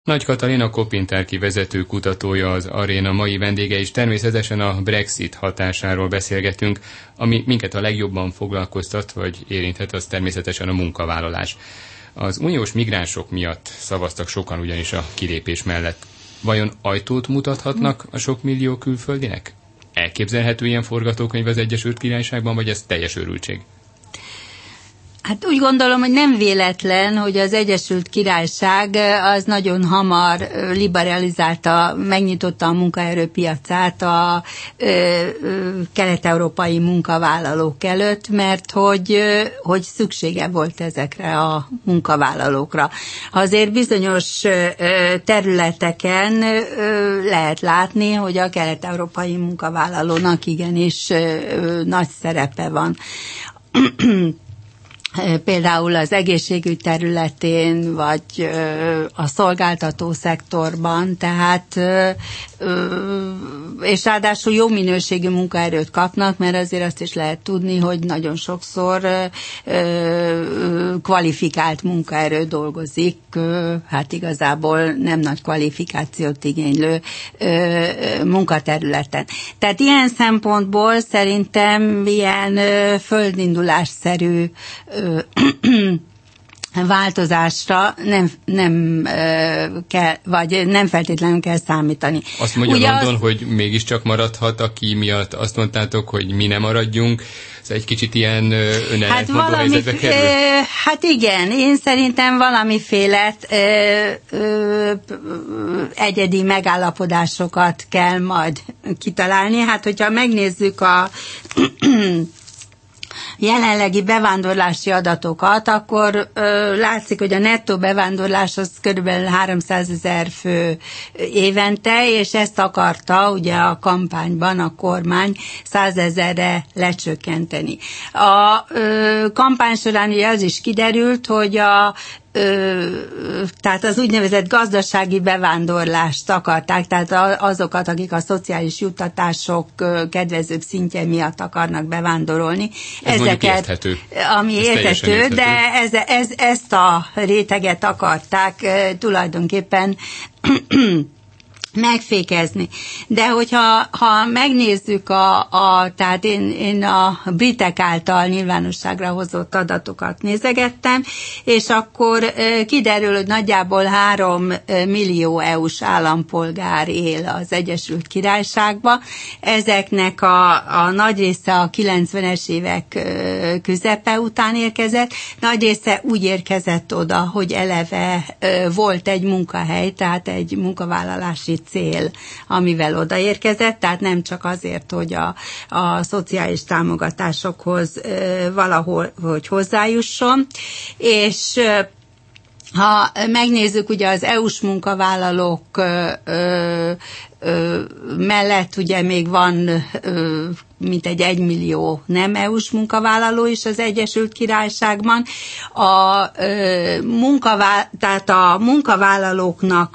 Nagy Katalin, a Kopinterki vezető kutatója az Aréna mai vendége, és természetesen a Brexit hatásáról beszélgetünk, ami minket a legjobban foglalkoztat, vagy érinthet, az természetesen a munkavállalás. Az uniós migránsok miatt szavaztak sokan ugyanis a kilépés mellett. Vajon ajtót mutathatnak a sok millió külföldinek? Elképzelhető ilyen forgatókönyv az Egyesült Királyságban, vagy ez teljes őrültség? Hát úgy gondolom, hogy nem véletlen, hogy az Egyesült Királyság az nagyon hamar liberalizálta, megnyitotta a munkaerőpiacát a kelet-európai munkavállalók előtt, mert hogy szüksége volt ezekre a munkavállalókra. Azért bizonyos területeken lehet látni, hogy a kelet-európai munkavállalónak igenis nagy szerepe van. Például az egészségügy területén, vagy a szolgáltató szektorban, tehát és ráadásul jó minőségű munkaerőt kapnak, mert azért azt is lehet tudni, hogy nagyon sokszor kvalifikált munkaerő dolgozik, hát igazából nem nagy kvalifikációt igénylő munkaterületen. Tehát ilyen szempontból szerintem ilyen földindulásszerű változásra nem kell, vagy nem feltétlenül kell számítani. Azt mondja ugye London, hogy mégiscsak maradhat, aki miatt azt mondtátok, hogy mi nem maradjunk. Ez egy kicsit ilyen önellentmondó helyzetbe kerül? Hát igen, én szerintem valamiféle egyedi megállapodásokat kell majd kitalálni. Hát, hogyha megnézzük a jelenlegi bevándorlási adatokat, akkor látszik, hogy a nettó bevándorlás az körülbelül 300 000 fő évente, és ezt akarta ugye a kampányban a kormány 100 000-re lecsökkenteni. A kampány során ugye az is kiderült, hogy tehát az úgynevezett gazdasági bevándorlást akarták, tehát azokat, akik a szociális juttatások kedvezőbb szintje miatt akarnak bevándorolni. Ez ezeket, érthető. Ami érthető, de ezt a réteget akarták tulajdonképpen megfékezni. De hogyha megnézzük tehát én a britek által nyilvánosságra hozott adatokat nézegettem, és akkor kiderül, hogy nagyjából 3 millió EU-s állampolgár él az Egyesült Királyságban. Ezeknek a nagy része a 90-es évek közepe után érkezett, nagy része úgy érkezett oda, hogy eleve volt egy munkahely, tehát egy munkavállalási cél, amivel odaérkezett, tehát nem csak azért, hogy a szociális támogatásokhoz valahol hogy hozzájusson, és ha megnézzük ugye az EU-s munkavállalók mellett ugye még van mintegy 1 millió nem EU-s munkavállaló is az Egyesült Királyságban. Tehát a munkavállalóknak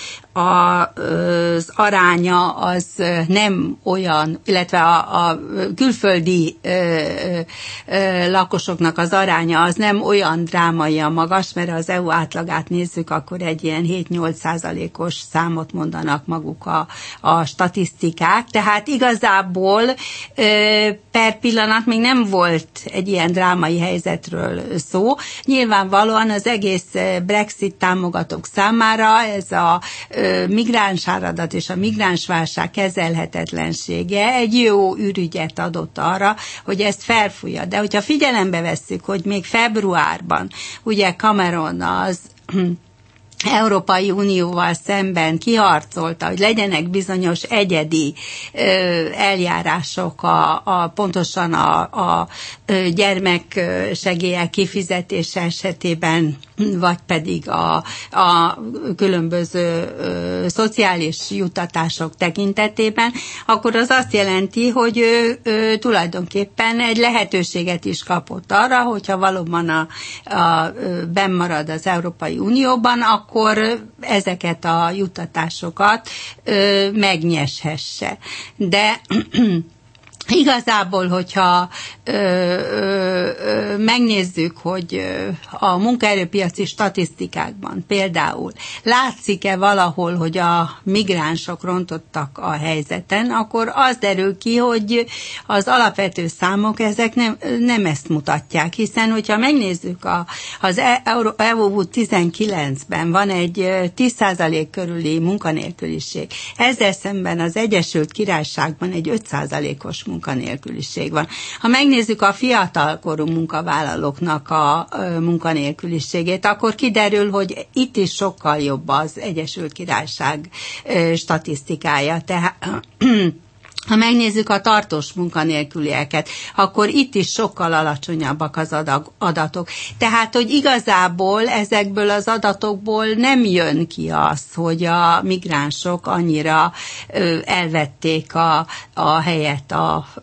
az aránya az nem olyan, illetve a külföldi lakosoknak az aránya az nem olyan drámaian magas, mert az EU átlagát nézzük, akkor egy ilyen 7-8%-os számot mondanak maguk a statisztikák. Tehát igazából per pillanat még nem volt egy ilyen drámai helyzetről szó. Nyilvánvalóan az egész Brexit támogatók számára ez a migránsáradat és a migránsválság kezelhetetlensége egy jó ürügyet adott arra, hogy ezt felfújja. De hogyha figyelembe vesszük, hogy még februárban ugye Cameron az Európai Unióval szemben kiharcolta, hogy legyenek bizonyos egyedi eljárások pontosan a gyermeksegélyek kifizetése esetében, vagy pedig a különböző szociális juttatások tekintetében, akkor az azt jelenti, hogy ő tulajdonképpen egy lehetőséget is kapott arra, hogyha valóban benn marad az Európai Unióban, akkor ezeket a juttatásokat megnyeshesse. De Igazából, hogyha megnézzük, hogy a munkaerőpiaci statisztikákban például látszik-e valahol, hogy a migránsok rontottak a helyzeten, akkor az derül ki, hogy az alapvető számok ezek nem ezt mutatják, hiszen hogyha megnézzük az EU 19-ben van egy 10% körüli munkanélküliség. Ezzel szemben az Egyesült Királyságban egy 5%-os munkanélküliség van. Ha megnézzük a fiatalkorú munkavállalóknak a munkanélküliségét, akkor kiderül, hogy itt is sokkal jobb az Egyesült Királyság statisztikája. Tehát ha megnézzük a tartós munkanélkülieket, akkor itt is sokkal alacsonyabbak az adatok. Tehát, hogy igazából ezekből az adatokból nem jön ki az, hogy a migránsok annyira elvették a helyet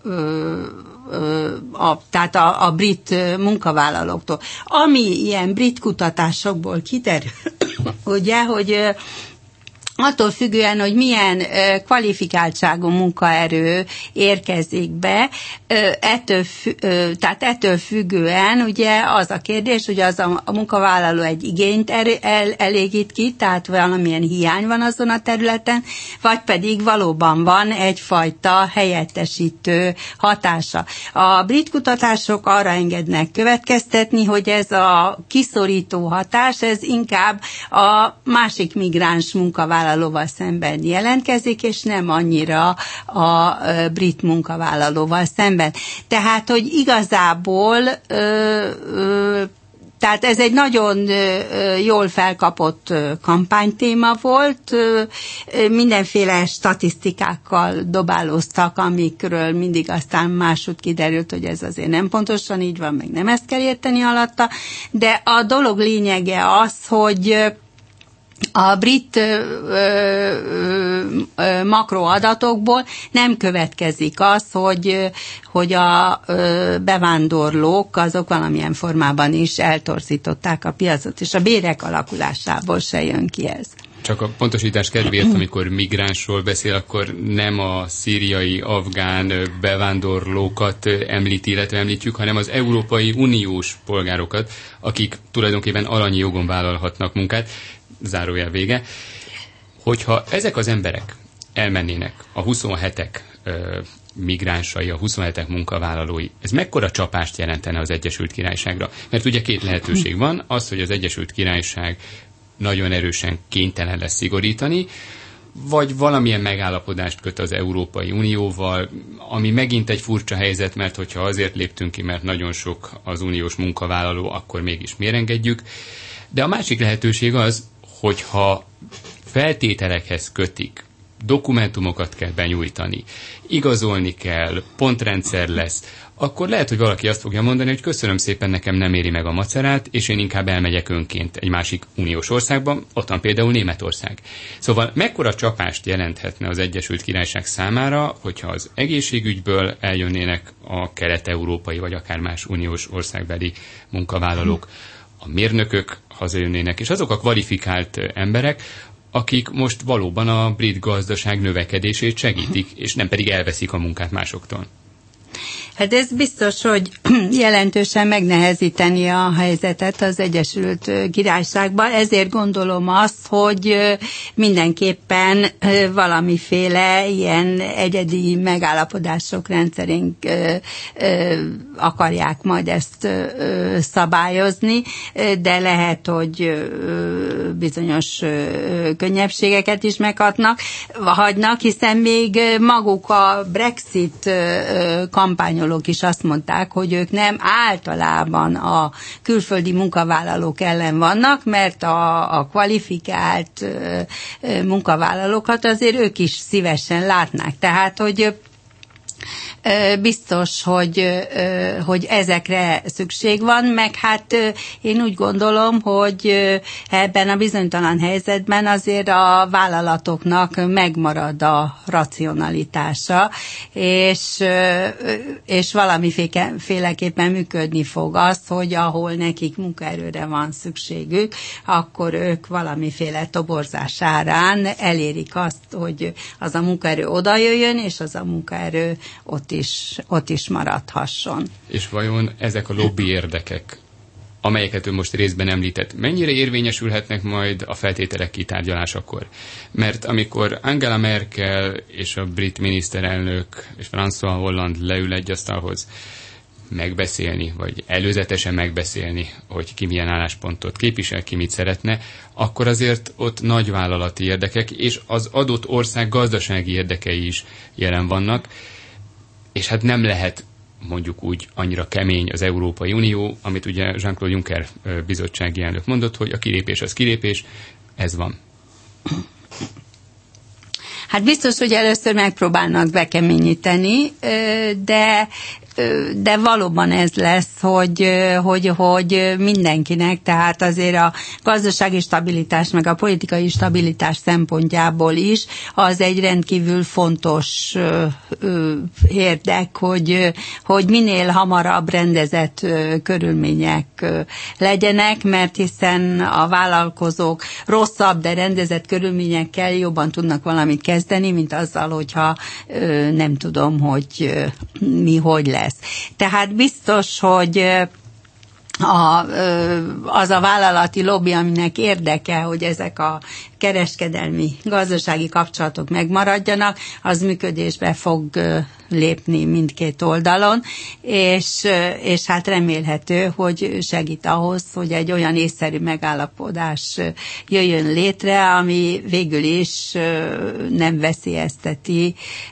tehát a brit munkavállalóktól. Ami ilyen brit kutatásokból kiderül, ugye, hogy attól függően, hogy milyen kvalifikáltságú munkaerő érkezik be, ettől függően ugye az a kérdés, hogy az a munkavállaló egy igényt elégít ki, tehát valamilyen hiány van azon a területen, vagy pedig valóban van egyfajta helyettesítő hatása. A brit kutatások arra engednek következtetni, hogy ez a kiszorító hatás, ez inkább a másik migráns munkavállalóval szemben jelentkezik, és nem annyira a brit munkavállalóval szemben. Tehát, hogy igazából tehát ez egy nagyon jól felkapott kampánytéma volt, mindenféle statisztikákkal dobálóztak, amikről mindig aztán máshogy kiderült, hogy ez azért nem pontosan így van, meg nem ezt kell érteni alatta, de a dolog lényege az, hogy a brit makroadatokból nem következik az, hogy a bevándorlók azok valamilyen formában is eltorzították a piacot, és a bérek alakulásából se jön ki ez. Csak a pontosítás kedvéért, amikor migránsról beszél, akkor nem a szíriai, afgán bevándorlókat említi, illetve említjük, hanem az Európai Uniós polgárokat, akik tulajdonképpen alanyi jogon vállalhatnak munkát. Zárójel vége. Hogyha ezek az emberek elmennének a 27-ek migránsai, a 27-ek munkavállalói, ez mekkora csapást jelentene az Egyesült Királyságra? Mert ugye két lehetőség van, az, hogy az Egyesült Királyság nagyon erősen kénytelen lesz szigorítani, vagy valamilyen megállapodást köt az Európai Unióval, ami megint egy furcsa helyzet, mert hogyha azért léptünk ki, mert nagyon sok az uniós munkavállaló, akkor mégis miért engedjük. De a másik lehetőség az, hogyha feltételekhez kötik, dokumentumokat kell benyújtani, igazolni kell, pontrendszer lesz, akkor lehet, hogy valaki azt fogja mondani, hogy köszönöm szépen, nekem nem éri meg a macerát, és én inkább elmegyek önként egy másik uniós országban, ott van például Németország. Szóval mekkora csapást jelenthetne az Egyesült Királyság számára, hogyha az egészségügyből eljönnének a kelet-európai vagy akár más uniós országbeli munkavállalók, a mérnökök hazajönnének, és azok a kvalifikált emberek, akik most valóban a brit gazdaság növekedését segítik, és nem pedig elveszik a munkát másoktól. Hát ez biztos, hogy jelentősen megnehezíteni a helyzetet az Egyesült Királyságban, ezért gondolom azt, hogy mindenképpen valamiféle ilyen egyedi megállapodások rendszerén akarják majd ezt szabályozni, de lehet, hogy bizonyos könnyebbségeket is meghagynak, hiszen még maguk a Brexit kampányolók is azt mondták, hogy ők nem általában a külföldi munkavállalók ellen vannak, mert a kvalifikált munkavállalókat azért ők is szívesen látnák. Tehát, hogy biztos, hogy ezekre szükség van, meg hát én úgy gondolom, hogy ebben a bizonytalan helyzetben azért a vállalatoknak megmarad a racionalitása, és valamiféleképpen működni fog az, hogy ahol nekik munkaerőre van szükségük, akkor ők valamiféle toborzás árán elérik azt, hogy az a munkaerő oda jöjjön, és az a munkaerő ott ott is maradhasson. És vajon ezek a lobby érdekek, amelyeket ő most részben említett, mennyire érvényesülhetnek majd a feltételek kitárgyalásakor? Mert amikor Angela Merkel és a brit miniszterelnök és François Hollande leül egy asztalhoz megbeszélni, vagy előzetesen megbeszélni, hogy ki milyen álláspontot képvisel, ki mit szeretne, akkor azért ott nagyvállalati érdekek és az adott ország gazdasági érdekei is jelen vannak, és hát nem lehet mondjuk úgy annyira kemény az Európai Unió, amit ugye Jean-Claude Juncker bizottsági elnök mondott, hogy a kilépés az kilépés, ez van. Hát biztos, hogy először megpróbálnak bekeményíteni, de valóban ez lesz, hogy mindenkinek, tehát azért a gazdasági stabilitás, meg a politikai stabilitás szempontjából is az egy rendkívül fontos érdek, hogy minél hamarabb rendezett körülmények legyenek, mert hiszen a vállalkozók rosszabb, de rendezett körülményekkel jobban tudnak valamit kezdeni, mint azzal, hogyha nem tudom, hogy mi hogy lesz. Tehát biztos, hogy az a vállalati lobby, aminek érdeke, hogy ezek a kereskedelmi, gazdasági kapcsolatok megmaradjanak, az működésbe fog lépni mindkét oldalon, és hát remélhető, hogy segít ahhoz, hogy egy olyan észszerű megállapodás jöjjön létre, ami végül is nem veszélyezteti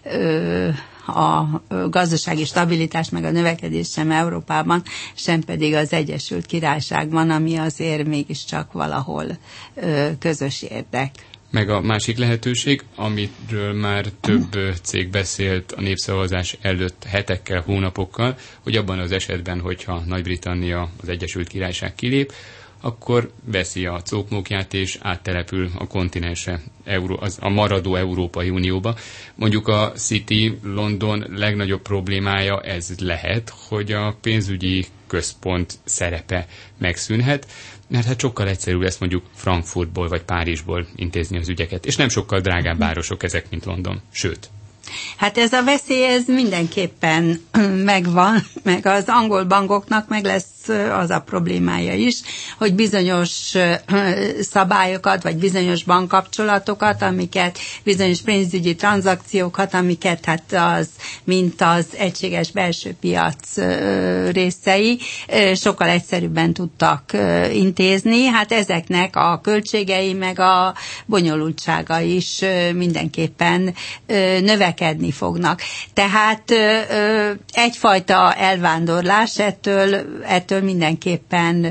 a gazdasági stabilitás meg a növekedés sem Európában, sem pedig az Egyesült Királyságban, ami azért mégiscsak valahol közös érdek. Meg a másik lehetőség, amiről már több cég beszélt a népszavazás előtt hetekkel, hónapokkal, hogy abban az esetben, hogyha Nagy-Britannia, az Egyesült Királyság kilép, akkor veszi a cókmókját és áttelepül a kontinensre, a maradó Európai Unióba. Mondjuk a City London legnagyobb problémája ez lehet, hogy a pénzügyi központ szerepe megszűnhet, mert hát sokkal egyszerűbb lesz mondjuk Frankfurtból vagy Párizsból intézni az ügyeket, és nem sokkal drágább városok ezek, mint London, sőt. Hát ez a veszély, ez mindenképpen megvan, meg az angol bankoknak meg lesz az a problémája is, hogy bizonyos szabályokat, vagy bizonyos bankkapcsolatokat, amiket, bizonyos pénzügyi tranzakciókat, amiket hát mint az egységes belső piac részei, sokkal egyszerűbben tudtak intézni. Hát ezeknek a költségei, meg a bonyolultsága is mindenképpen növekedni fognak. Tehát egyfajta elvándorlás ettől mindenképpen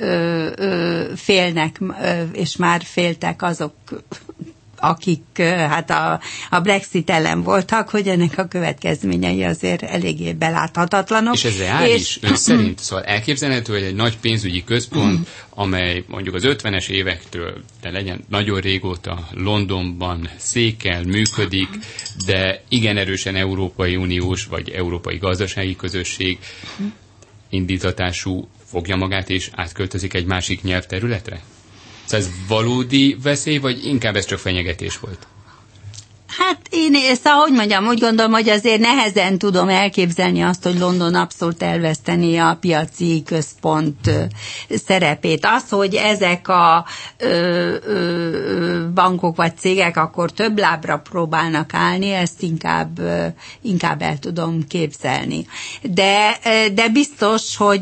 félnek, és már féltek azok, akik hát a Brexit ellen voltak, hogy ennek a következményei azért eléggé beláthatatlanok. És ez reális ön szerint? Szóval elképzelhető, hogy egy nagy pénzügyi központ, amely mondjuk az 50-es évektől, de legyen nagyon régóta Londonban székel, működik, de igen erősen Európai Uniós vagy Európai Gazdasági Közösség indítatású fogja magát és átköltözik egy másik nyelvterületre? Szóval ez valódi veszély, vagy inkább ez csak fenyegetés volt? Hát hogy mondjam, úgy gondolom, hogy azért nehezen tudom elképzelni azt, hogy London abszolút elveszteni a piaci központ szerepét. Az, hogy ezek a bankok vagy cégek akkor több lábra próbálnak állni, ezt inkább el tudom képzelni. De biztos, hogy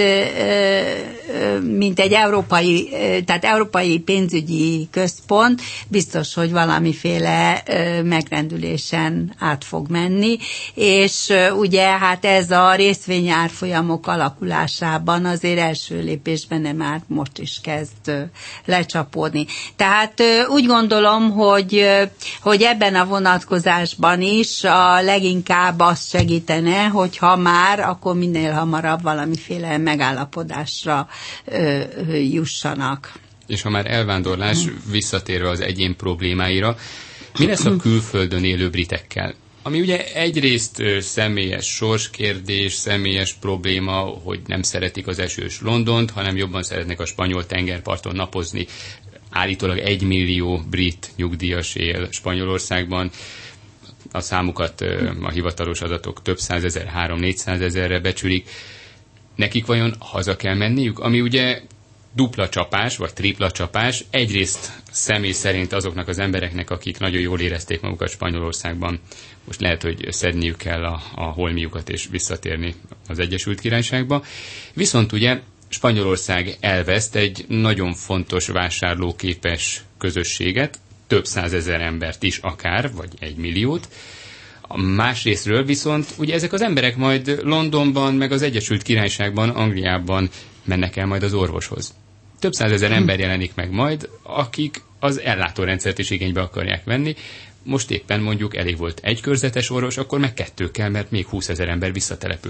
mint egy európai pénzügyi központ, biztos, hogy valamiféle megrendülésen át fog menni, és ugye hát ez a részvényárfolyamok alakulásában azért első lépésben nem már most is kezd lecsapódni. Tehát úgy gondolom, hogy ebben a vonatkozásban is a leginkább azt segítene, hogyha már, akkor minél hamarabb valamiféle megállapodásra jussanak. És ha már elvándorlás, visszatérve az egyén problémáira, mi lesz a külföldön élő britekkel? Ami ugye egyrészt személyes sorskérdés, személyes probléma, hogy nem szeretik az esős Londont, hanem jobban szeretnek a spanyol tengerparton napozni. Állítólag 1 millió brit nyugdíjas él Spanyolországban. a számukat a hivatalos adatok több százezer, 300-400 ezerre becsülik. Nekik vajon haza kell menniük? Ami ugye dupla csapás, vagy tripla csapás, egyrészt személy szerint azoknak az embereknek, akik nagyon jól érezték magukat Spanyolországban, most lehet, hogy szedniük kell a holmiukat és visszatérni az Egyesült Királyságba. Viszont ugye Spanyolország elveszt egy nagyon fontos vásárlóképes közösséget, több százezer embert is akár, vagy 1 milliót. Másrésztről viszont ugye ezek az emberek majd Londonban, meg az Egyesült Királyságban, Angliában mennek el majd az orvoshoz. Több százezer ember jelenik meg majd, akik az ellátórendszert is igénybe akarják venni. Most éppen mondjuk elég volt 1 körzetes orvos, akkor meg 2 kell, mert még 20 000 ember visszatelepül.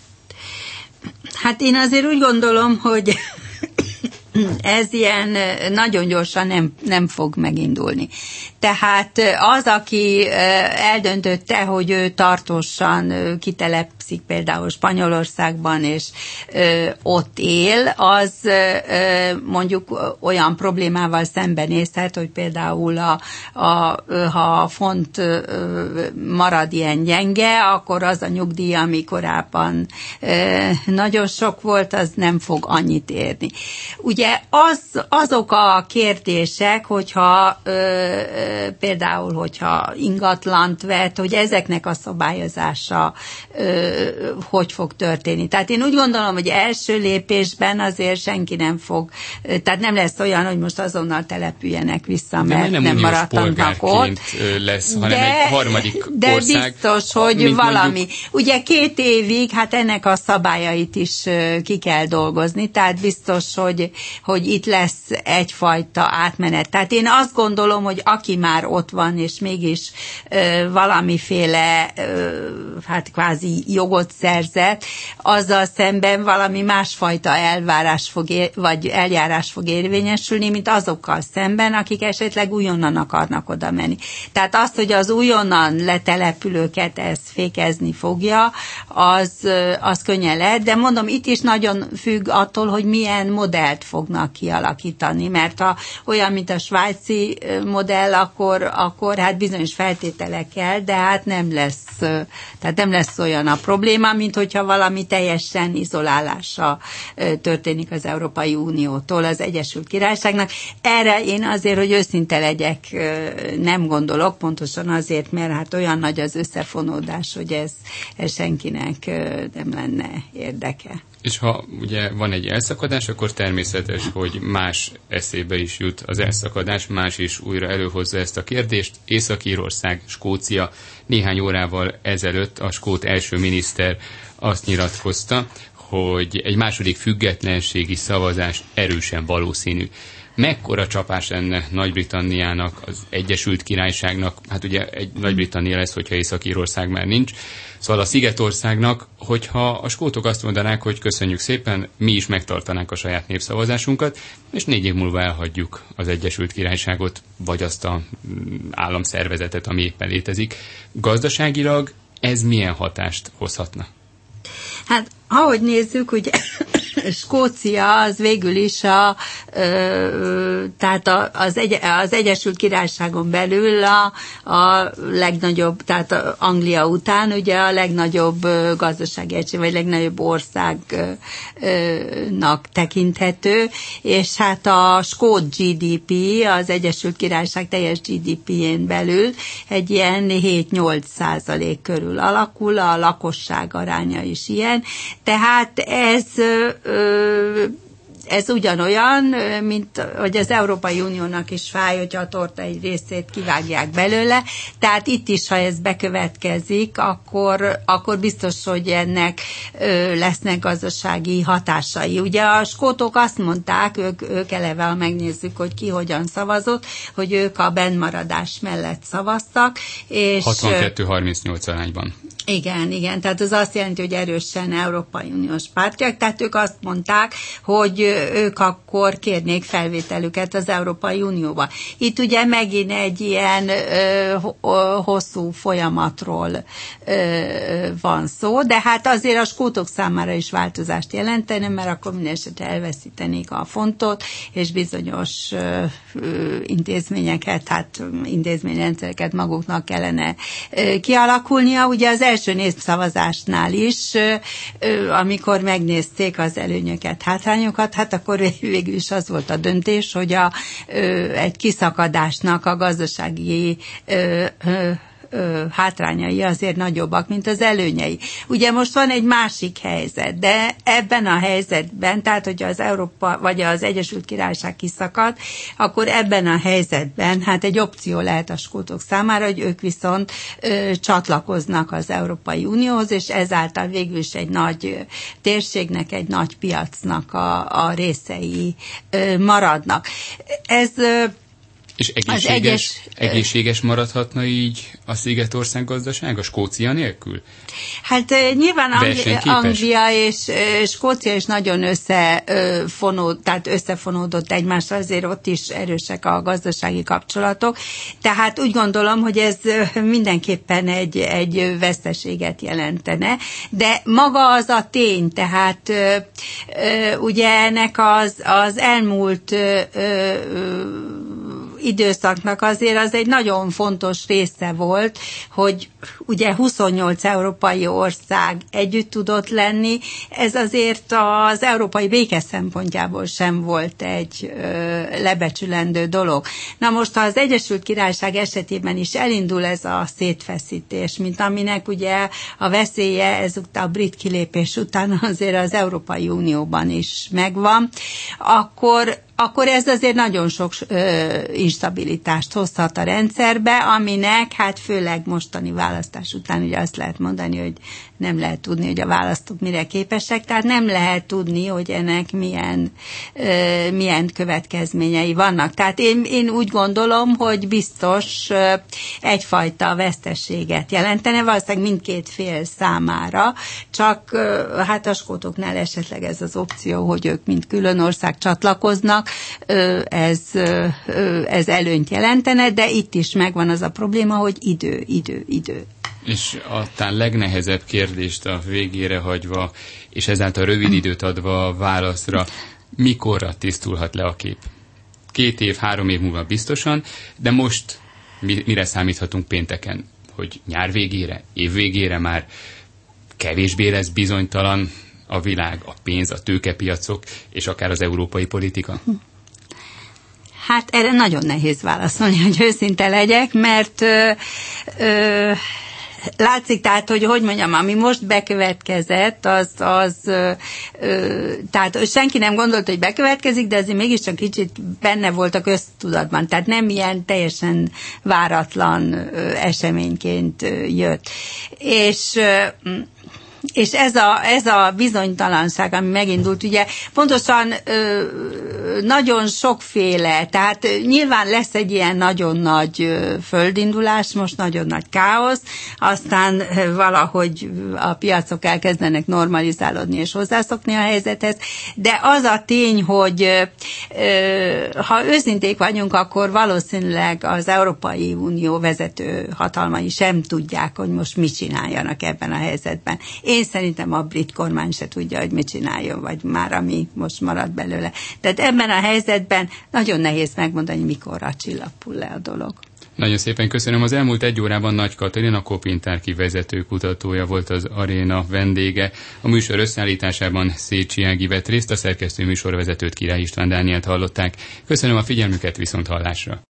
Hát én azért úgy gondolom, hogy ez ilyen nagyon gyorsan nem fog megindulni. Tehát az, aki eldöntötte, hogy ő tartósan kitelepszik például Spanyolországban, és ott él, az mondjuk olyan problémával szembenézhet, hogy például ha a font marad ilyen gyenge, akkor az a nyugdíj, ami korábban nagyon sok volt, az nem fog annyit érni. Ugye azok a kérdések, hogyha például, hogyha ingatlant vet, hogy ezeknek a szabályozása hogy fog történni. Tehát én úgy gondolom, hogy első lépésben azért senki nem fog, tehát nem lesz olyan, hogy most azonnal települjenek vissza, mert nem maradtak ott. Lesz, hanem egy harmadik de ország. Biztos, hogy valami. Mondjuk... Ugye 2 évig, hát ennek a szabályait is ki kell dolgozni, tehát biztos, hogy itt lesz egyfajta átmenet. Tehát én azt gondolom, hogy aki már ott van, és mégis valamiféle hát kvázi jogot szerzett, azzal szemben valami másfajta elvárás vagy eljárás fog érvényesülni, mint azokkal szemben, akik esetleg újonnan akarnak oda menni. Tehát azt, hogy az újonnan letelepülőket ezt fékezni fogja, az könnyen lehet, de mondom, itt is nagyon függ attól, hogy milyen modellt fognak kialakítani, mert ha olyan, mint a svájci modell, akkor hát bizonyos feltételekkel, de hát nem lesz olyan a probléma, mint hogyha valami teljesen izolálása történik az Európai Uniótól, az Egyesült Királyságnak. Erre én azért, hogy őszinte legyek, nem gondolok, pontosan azért, mert hát olyan nagy az összefonódás, hogy ez senkinek nem lenne érdeke. És ha ugye van egy elszakadás, akkor természetes, hogy más eszébe is jut az elszakadás, más is újra előhozza ezt a kérdést. Észak-Írország, Skócia, néhány órával ezelőtt a skót első miniszter azt nyilatkozta, hogy egy második függetlenségi szavazás erősen valószínű. Mekkora csapás lenne Nagy-Britanniának, az Egyesült Királyságnak, hát ugye egy Nagy-Britannia lesz, hogyha Észak-Írország már nincs, szóval a Szigetországnak, hogyha a skótok azt mondanák, hogy köszönjük szépen, mi is megtartanánk a saját népszavazásunkat, és 4 év múlva elhagyjuk az Egyesült Királyságot, vagy azt az államszervezetet, ami éppen létezik. Gazdaságilag ez milyen hatást hozhatna? Hát, ahogy nézzük, ugye Skócia az végül is tehát az Egyesült Királyságon belül a legnagyobb, tehát Anglia után ugye a legnagyobb gazdasági egység, vagy legnagyobb országnak tekinthető, és hát a skót GDP, az Egyesült Királyság teljes GDP-jén belül egy ilyen 7-8% körül alakul, a lakosság aránya is ilyen, tehát ez ugyanolyan, mint hogy az Európai Uniónak is fáj, hogyha a torta egy részét kivágják belőle, tehát itt is, ha ez bekövetkezik, akkor biztos, hogy ennek lesznek gazdasági hatásai. Ugye a skótok azt mondták, ők eleve, ha megnézzük, hogy ki hogyan szavazott, hogy ők a bennmaradás mellett szavaztak, és 62-38 arányban. Igen, tehát az azt jelenti, hogy erősen Európai Uniós pártiak, tehát ők azt mondták, hogy ők akkor kérnék felvételüket az Európai Unióba. Itt ugye megint egy ilyen hosszú folyamatról van szó, de hát azért a skótok számára is változást jelentene, mert akkor minden esetre elveszítenék a fontot, és bizonyos intézményeket, hát intézményrendszereket maguknak kellene kialakulnia. Ugye az első népszavazásnál is, amikor megnézték az előnyöket, hátrányokat, hát akkor végül is az volt a döntés, hogy egy kiszakadásnak a gazdasági hátrányai azért nagyobbak, mint az előnyei. Ugye most van egy másik helyzet, de ebben a helyzetben, tehát hogy az Európa vagy az Egyesült Királyság kiszakad, akkor ebben a helyzetben hát egy opció lehet a skótok számára, hogy ők viszont csatlakoznak az Európai Unióhoz, és ezáltal végül is egy nagy térségnek, egy nagy piacnak a részei maradnak. Ez és egészséges maradhatna így a Szigetország gazdasága, Skócia nélkül? Hát nyilván Anglia és Skócia is nagyon összefonódott egymással, azért ott is erősek a gazdasági kapcsolatok. Tehát úgy gondolom, hogy ez mindenképpen egy veszteséget jelentene. De maga az a tény, tehát ugye ennek az elmúlt időszaknak azért az egy nagyon fontos része volt, hogy ugye 28 európai ország együtt tudott lenni, ez azért az európai béke szempontjából sem volt egy lebecsülendő dolog. Na most, ha az Egyesült Királyság esetében is elindul ez a szétfeszítés, mint aminek ugye a veszélye ezután a brit kilépés után azért az Európai Unióban is megvan, akkor ez azért nagyon sok instabilitást hozhat a rendszerbe, aminek hát főleg mostani választás után ugye azt lehet mondani, hogy nem lehet tudni, hogy a választók mire képesek, tehát nem lehet tudni, hogy ennek milyen következményei vannak. Tehát én úgy gondolom, hogy biztos egyfajta veszteséget jelentene, valószínűleg mindkét fél számára, csak hát a skótoknál esetleg ez az opció, hogy ők mint külön ország csatlakoznak, ez előnyt jelentene, de itt is megvan az a probléma, hogy idő. És a talán legnehezebb kérdést a végére hagyva, és ezáltal rövid időt adva a válaszra, mikorra tisztulhat le a kép? 2 év, 3 év múlva biztosan, de most mire számíthatunk pénteken? Hogy nyár végére, év végére már kevésbé lesz bizonytalan a világ, a pénz, a tőkepiacok, és akár az európai politika? Hát erre nagyon nehéz válaszolni, hogy őszinte legyek, mert látszik, tehát, hogy mondjam, ami most bekövetkezett, tehát senki nem gondolt, hogy bekövetkezik, de azért mégiscsak kicsit benne volt a köztudatban, tehát nem ilyen teljesen váratlan eseményként jött. És ez a bizonytalanság, ami megindult, ugye pontosan nagyon sokféle, tehát nyilván lesz egy ilyen nagyon nagy földindulás, most nagyon nagy káosz, aztán valahogy a piacok elkezdenek normalizálódni és hozzászokni a helyzethez, de az a tény, hogy ha őszinték vagyunk, akkor valószínűleg az Európai Unió vezető hatalmai sem tudják, hogy most mit csináljanak ebben a helyzetben. Én szerintem a brit kormány se tudja, hogy mit csináljon, vagy már ami most marad belőle. Tehát ebben a helyzetben nagyon nehéz megmondani, mikorra csillapul le a dolog. Nagyon szépen köszönöm. Az elmúlt 1 órában Nagy Katalin, a Kopintárki vezető kutatója volt az Aréna vendége. A műsor összeállításában Szécsi Ági vett részt, a szerkesztő műsorvezetőt, Király István Dánielt hallották. Köszönöm a figyelmüket, viszont hallásra.